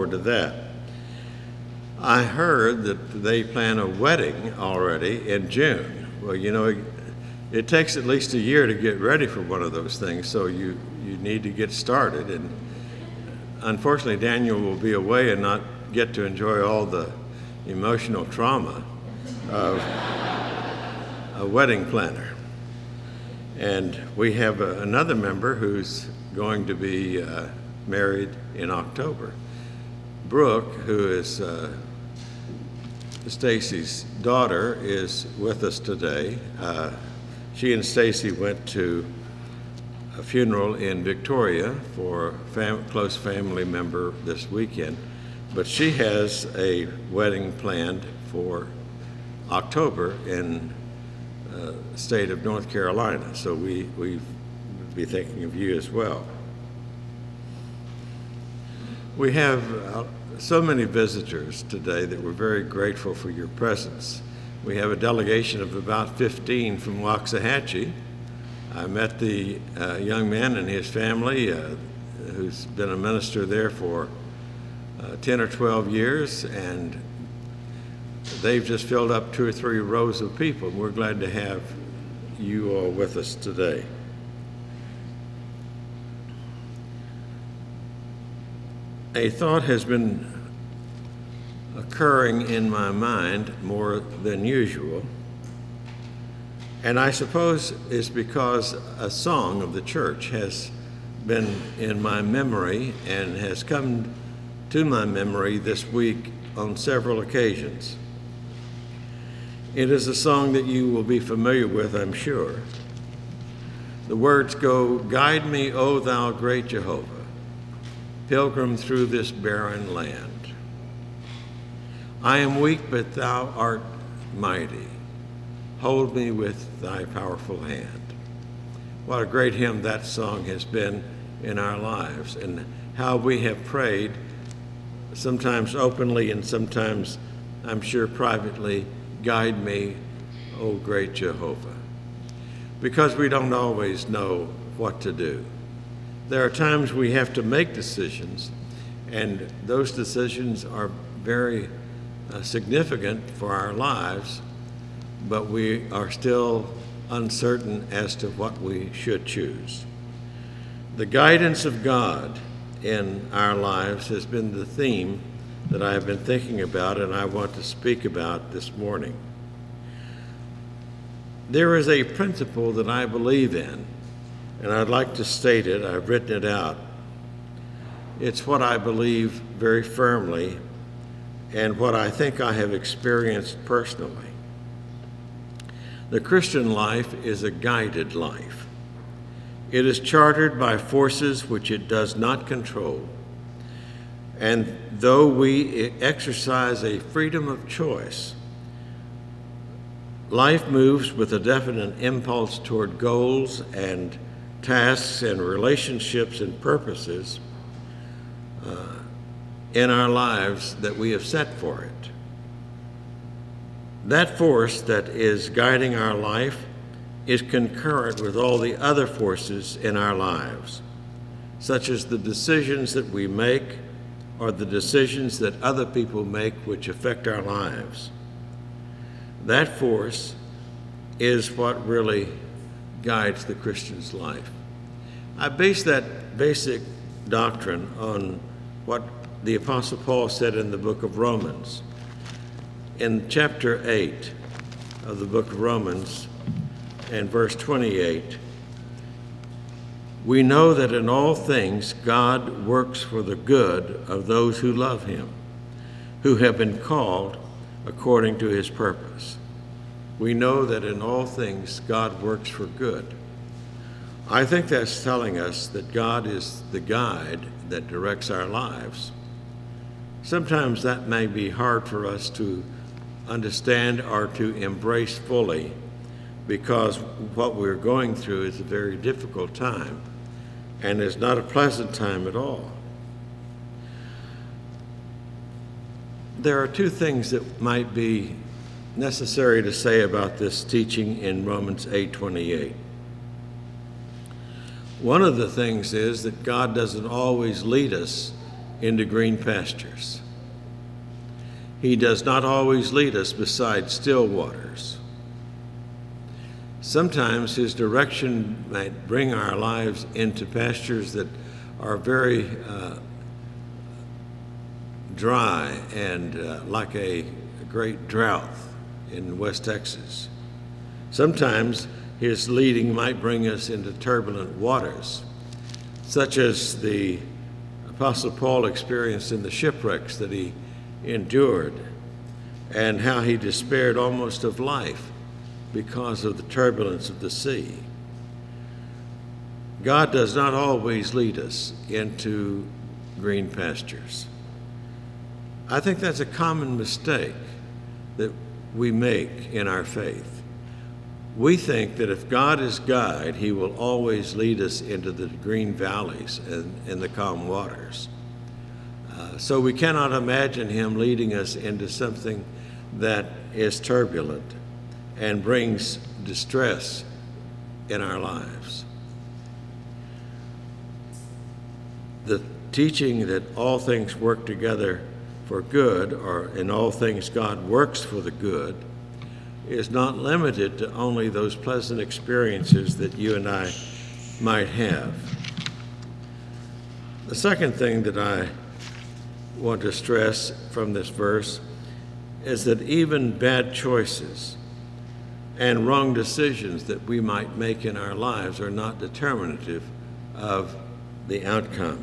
forward to that. I heard that they plan a wedding already in June. Well, it takes at least a year to get ready for one of those things, so you need to get started. And unfortunately, Daniel will be away and not get to enjoy all the emotional trauma of a wedding planner. And we have another member who's going to be married in October. Brooke, who is Stacy's daughter, is with us today. She and Stacy went to a funeral in Victoria for a close family member this weekend, but she has a wedding planned for October in the state of North Carolina, so we would be thinking of you as well. We have so many visitors today that we're very grateful for your presence. We have a delegation of about 15 from Waxahachie. I met the young man and his family who's been a minister there for 10 or 12 years, and they've just filled up 2 or 3 rows of people. We're glad to have you all with us today. A thought has been occurring in my mind more than usual, and I suppose it's because a song of the church has been in my memory and has come to my memory this week on several occasions. It is a song that you will be familiar with, I'm sure. The words go, "Guide me, O thou great Jehovah, pilgrim through this barren land. I am weak, but thou art mighty. Hold me with thy powerful hand." What a great hymn that song has been in our lives, and how we have prayed, sometimes openly and sometimes, I'm sure, privately, "Guide me, O great Jehovah," because we don't always know what to do. There are times we have to make decisions, and those decisions are very significant for our lives, but we are still uncertain as to what we should choose. The guidance of God in our lives has been the theme that I have been thinking about and I want to speak about this morning. There is a principle that I believe in, and I'd like to state it. I've written it out. It's what I believe very firmly and what I think I have experienced personally. The Christian life is a guided life. It is chartered by forces which it does not control. And though we exercise a freedom of choice, life moves with a definite impulse toward goals and tasks and relationships and purposes in our lives that we have set for it. That force that is guiding our life is concurrent with all the other forces in our lives, such as the decisions that we make or the decisions that other people make which affect our lives. That force is what really guides the Christian's life. I base that basic doctrine on what the Apostle Paul said in the book of Romans. In chapter 8 of the book of Romans and verse 28, we know that in all things God works for the good of those who love him, who have been called according to his purpose. We know that in all things God works for good. I think that's telling us that God is the guide that directs our lives. Sometimes that may be hard for us to understand or to embrace fully, because what we're going through is a very difficult time, and it's not a pleasant time at all. There are 2 things that might be necessary to say about this teaching in Romans 8:28. One of the things is that God doesn't always lead us into green pastures. He does not always lead us beside still waters. Sometimes his direction might bring our lives into pastures that are very dry and like a great drought in West Texas. Sometimes his leading might bring us into turbulent waters, such as the Apostle Paul experienced in the shipwrecks that he endured, and how he despaired almost of life because of the turbulence of the sea. God does not always lead us into green pastures. I think that's a common mistake that we make in our faith. We think that if God is guide, he will always lead us into the green valleys and the calm waters. So we cannot imagine him leading us into something that is turbulent and brings distress in our lives. The teaching that all things work together for good, or in all things God works for the good, is not limited to only those pleasant experiences that you and I might have. The second thing that I want to stress from this verse is that even bad choices and wrong decisions that we might make in our lives are not determinative of the outcome.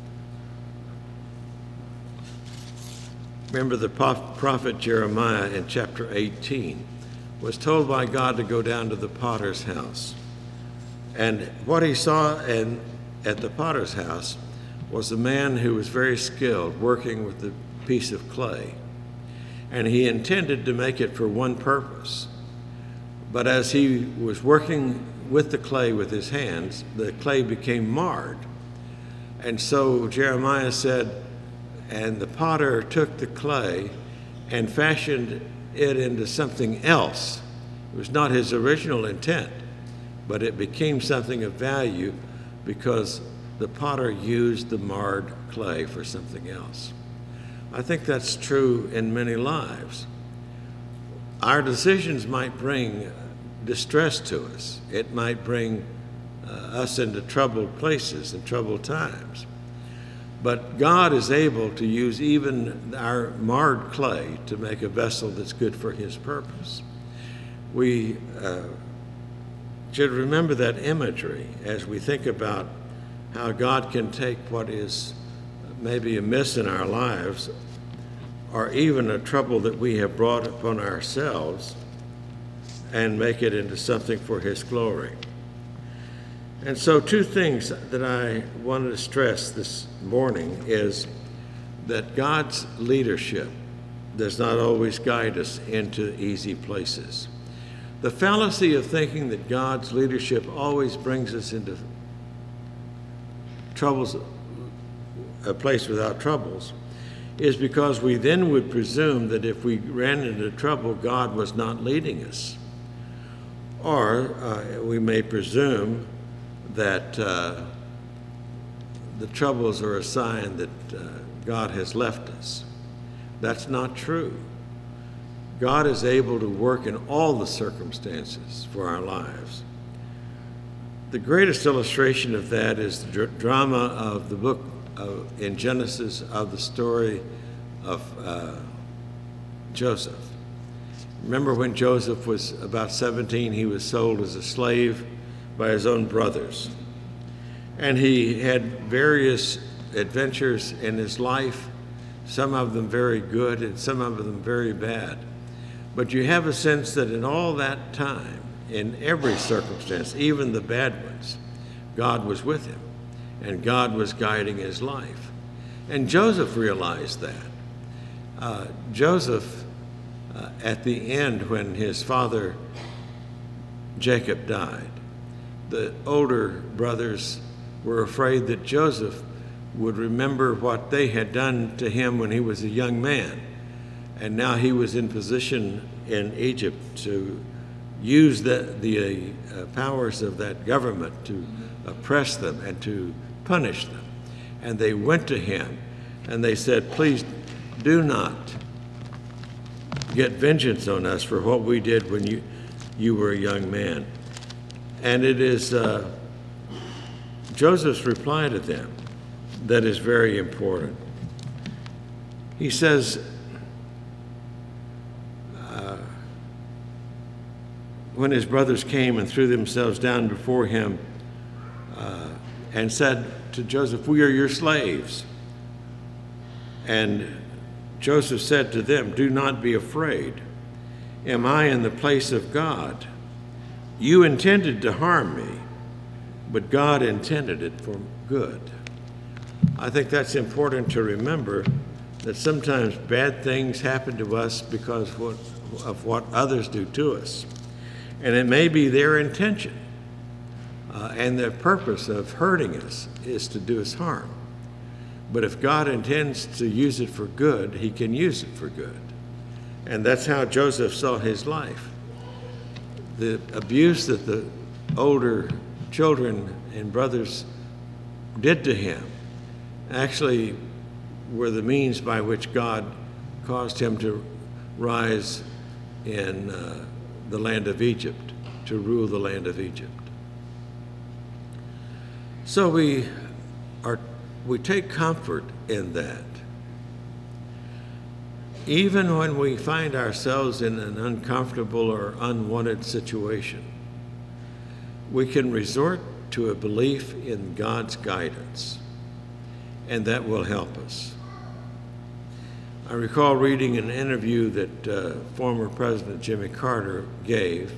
Remember, the prophet Jeremiah in chapter 18 was told by God to go down to the potter's house. And what he saw at the potter's house was a man who was very skilled working with the piece of clay. And he intended to make it for one purpose. But as he was working with the clay with his hands, the clay became marred. And so Jeremiah said, and the potter took the clay and fashioned it into something else. It was not his original intent, but it became something of value because the potter used the marred clay for something else. I think that's true in many lives. Our decisions might bring distress to us. It might bring us into troubled places and troubled times. But God is able to use even our marred clay to make a vessel that's good for his purpose. We should remember that imagery as we think about how God can take what is maybe amiss in our lives, or even a trouble that we have brought upon ourselves, and make it into something for his glory. And so two things that I wanted to stress this morning is that God's leadership does not always guide us into easy places. The fallacy of thinking that God's leadership always brings us into troubles, a place without troubles, is because we then would presume that if we ran into trouble, God was not leading us. Or we may presume that the troubles are a sign that God has left us. That's not true. God is able to work in all the circumstances for our lives. The greatest illustration of that is the drama of the book in Genesis of the story of Joseph. Remember when Joseph was about 17, he was sold as a slave by his own brothers. And he had various adventures in his life, some of them very good and some of them very bad. But you have a sense that in all that time, in every circumstance, even the bad ones, God was with him and God was guiding his life. And Joseph realized that. Joseph, at the end when his father Jacob died, the older brothers were afraid that Joseph would remember what they had done to him when he was a young man. And now he was in position in Egypt to use the powers of that government to oppress them and to punish them. And they went to him And they said, please do not get vengeance on us for what we did when you were a young man. And it is Joseph's reply to them that is very important. He says, when his brothers came and threw themselves down before him and said to Joseph, we are your slaves. And Joseph said to them, do not be afraid. Am I in the place of God? You intended to harm me, but God intended it for good. I think that's important to remember, that sometimes bad things happen to us because of what others do to us. And it may be their intention, and their purpose of hurting us is to do us harm. But if God intends to use it for good, he can use it for good. And that's how Joseph saw his life. The abuse that the older children and brothers did to him actually were the means by which God caused him to rise in the land of Egypt, to rule the land of Egypt. So we take comfort in that. Even when we find ourselves in an uncomfortable or unwanted situation, we can resort to a belief in God's guidance, and that will help us. I recall reading an interview that former President Jimmy Carter gave.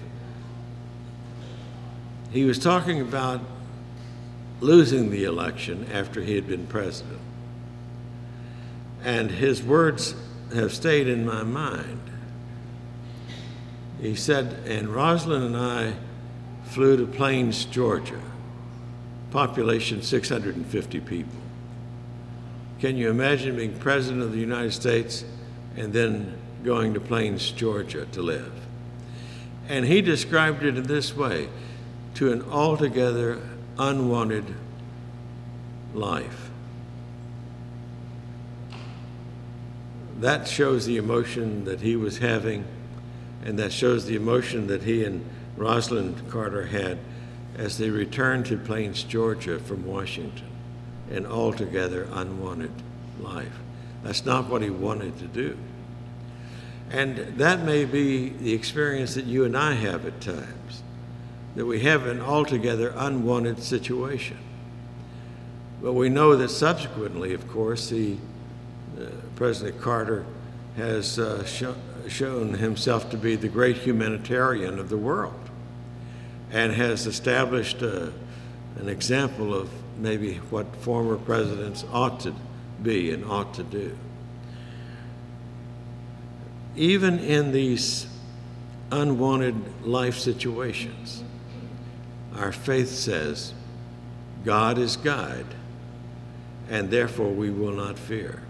He was talking about losing the election after he had been president. And his words have stayed in my mind. He said, and Rosalind and I flew to Plains, Georgia, population 650 people. Can you imagine being president of the United States and then going to Plains, Georgia to live? And he described it in this way, to an altogether unwanted life. That shows the emotion that he was having, and that shows the emotion that he and Rosalind Carter had as they returned to Plains, Georgia from Washington, an altogether unwanted life. That's not what he wanted to do. And that may be the experience that you and I have at times, that we have an altogether unwanted situation. But we know that subsequently, of course, President Carter has shown himself to be the great humanitarian of the world, and has established an example of maybe what former presidents ought to be and ought to do. Even in these unwanted life situations, our faith says, God is guide, and therefore we will not fear.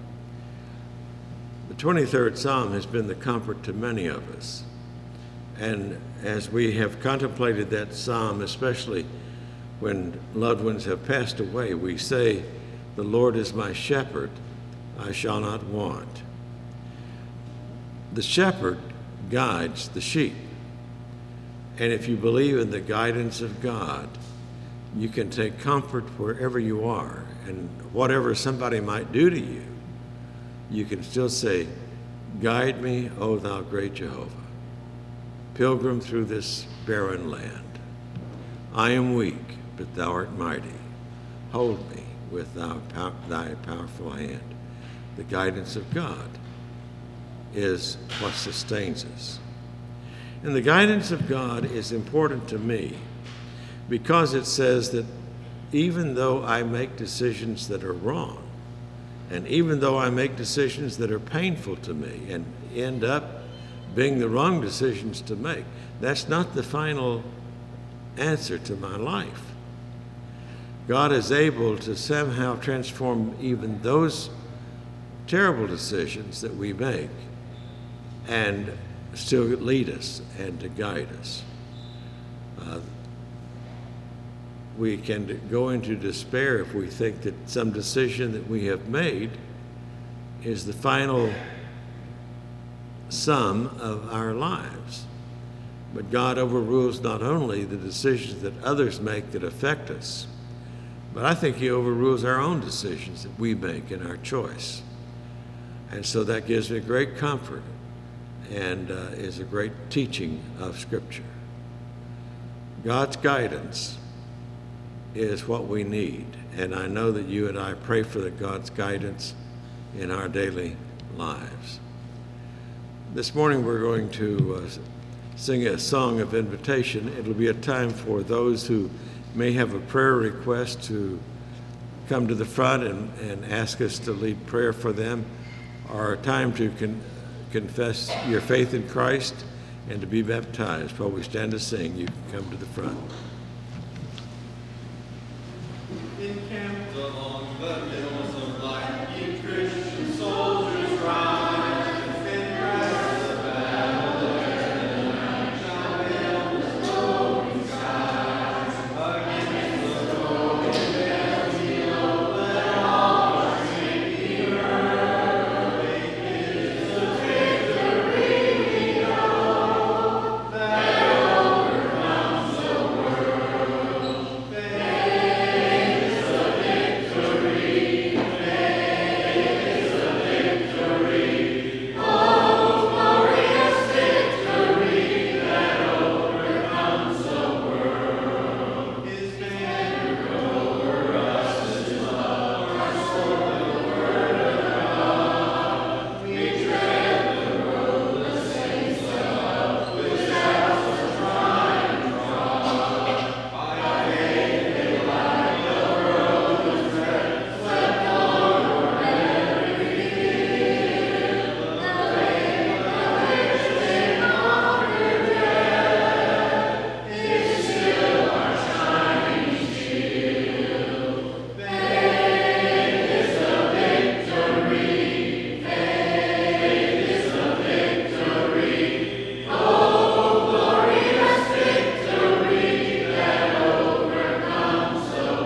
The 23rd Psalm has been the comfort to many of us. And as we have contemplated that psalm, especially when loved ones have passed away, we say, the Lord is my shepherd, I shall not want. The shepherd guides the sheep. And if you believe in the guidance of God, you can take comfort wherever you are. And whatever somebody might do to you, you can still say, guide me, O thou great Jehovah, pilgrim through this barren land. I am weak, but thou art mighty. Hold me with thy powerful hand. The guidance of God is what sustains us. And the guidance of God is important to me because it says that even though I make decisions that are wrong, and even though I make decisions that are painful to me and end up being the wrong decisions to make, that's not the final answer to my life. God is able to somehow transform even those terrible decisions that we make and still lead us and to guide us. We can go into despair if we think that some decision that we have made is the final sum of our lives. But God overrules not only the decisions that others make that affect us, but I think he overrules our own decisions that we make in our choice. And so that gives me great comfort and is a great teaching of Scripture. God's guidance is what we need, and I know that you and I pray for God's guidance in our daily lives. This morning we're going to sing a song of invitation. It'll be a time for those who may have a prayer request to come to the front and ask us to lead prayer for them, or a time to confess your faith in Christ and to be baptized. While we stand to sing, you can come to the front. Encamped along the hills of life, ye Christian soldiers rise, defend Christ the battle, and the night shall hail the smoking skies. Against the broken battlefield, let all our strength be heard. Faith is the victory we know, that overcomes the world. Faith is the victory, faith is the victory, oh glorious victory that overcomes the world. His banner over us is love, our sword the word of God. We tread the road the saints love, with shouts of triumph trod. By faith they light the road is red, swept over every field. The faith by which they conquered death is still our shining shield. Faith is the victory, faith is the victory, oh glorious victory that overcomes the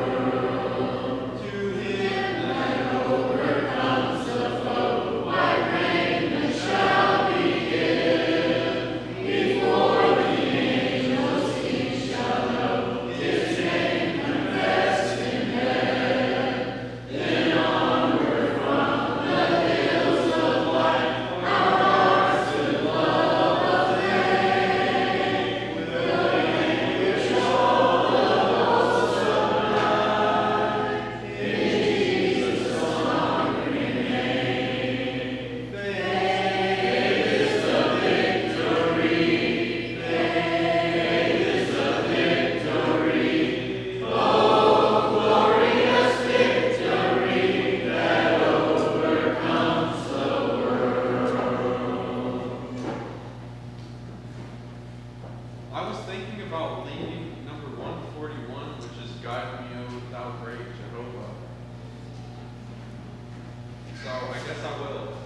world. To him that overcomes the foe, white raiment shall be given. Before the angels he shall know his name confessed in heaven. Then onward from the hills of light, our hearts with love aflame, with the language all the hosts sublime, in Jesus' conquering name. Faith is the victory, faith is the victory, oh glorious victory that overcomes the world. I was thinking about leading number 141, which is Guide Me, O Thou Great Jehovah. So I guess I will.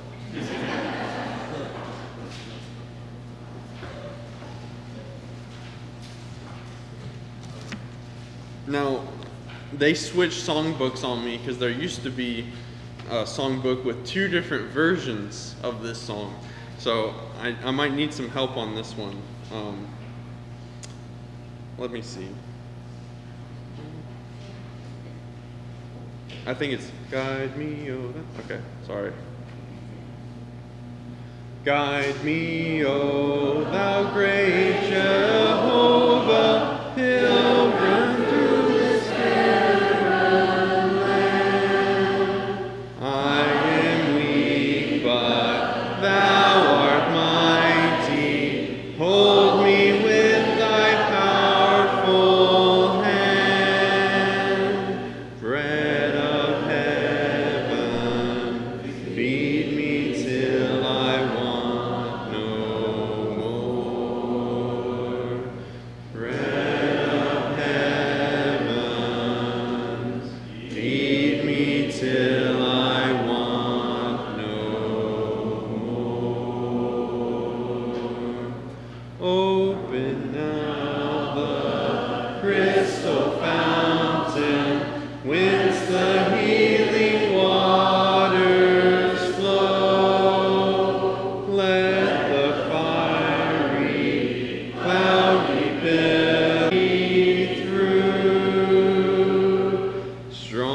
Now, they switched songbooks on me because there used to be a songbook with two different versions of this song. So I might need some help on this one. Let me see. I think it's Guide Me, O Thou. Okay, sorry. Guide me, O Thou great Jehovah, pilgrim through this barren land. I am weak, but Thou art mighty. Hold me with Thy powerful hand. Bread of heaven, feed me till I want no more. Bread of heaven, feed me till I want no more. Open